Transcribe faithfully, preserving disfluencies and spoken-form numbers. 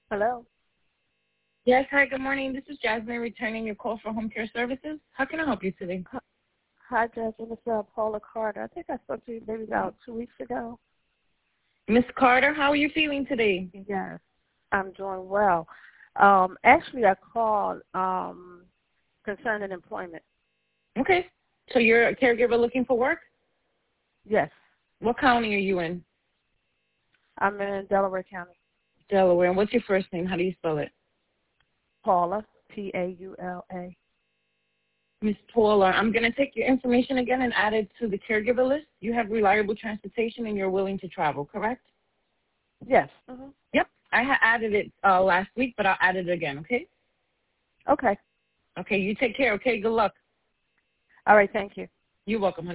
Hello. Yes, hi, good morning. This is Jasmine returning your call for home care services. How can I help you today? Hi, Jasmine. It's uh, Paula Carter. I think I spoke to you maybe about two weeks ago. Miss Carter, how are you feeling today? Yes, I'm doing well. Um, actually, I called um, concerning employment. Okay. So you're a caregiver looking for work? Yes, What county are you in? I'm in Delaware County. Delaware. And what's your first name? How do you spell it? Paula, P A U L A. Miss Paula, I'm going to take your information again and add it to the caregiver list. You have reliable transportation and you're willing to travel, correct? Yes. Mm-hmm. Yep. I ha- added it uh, last week, but I'll add it again, okay? Okay. Okay, you take care, okay? Good luck. All right, thank you. You're welcome, honey.